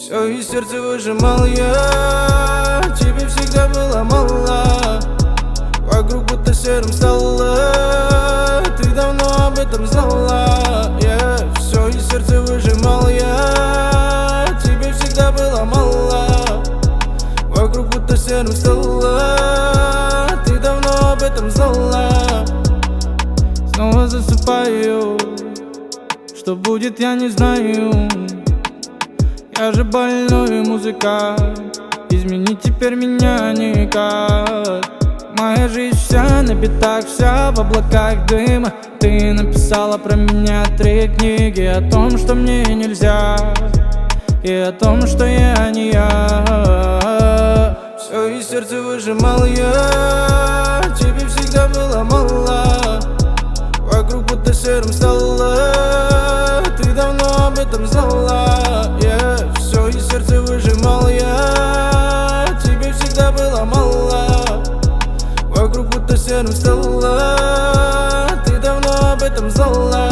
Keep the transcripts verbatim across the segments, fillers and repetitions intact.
Все из сердца выжимал я, тебе всегда было мало. Вокруг будто серым стало, ты давно об этом знала. yeah. Все из сердца выжимал я, тебе всегда было мало. Вокруг будто серым стало, ты давно об этом знала. Снова засыпаю, что будет, я не знаю. Я же больной музыкант, изменить теперь меня никак. Моя жизнь вся на битах, вся в облаках дыма. Ты написала про меня три книги о том, что мне нельзя, и о том, что я не я. Все из сердца выжимал я, тебе всегда было мало. Вокруг будто серым стало, ты давно об этом знала. yeah. Все из сердца выжимал я, тебе всегда было мало. Вокруг будто серым стало, ты давно об этом знала.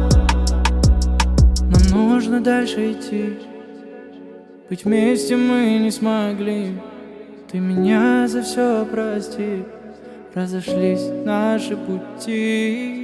Нам нужно дальше идти, быть вместе мы не смогли. Ты меня за все прости, разошлись наши пути.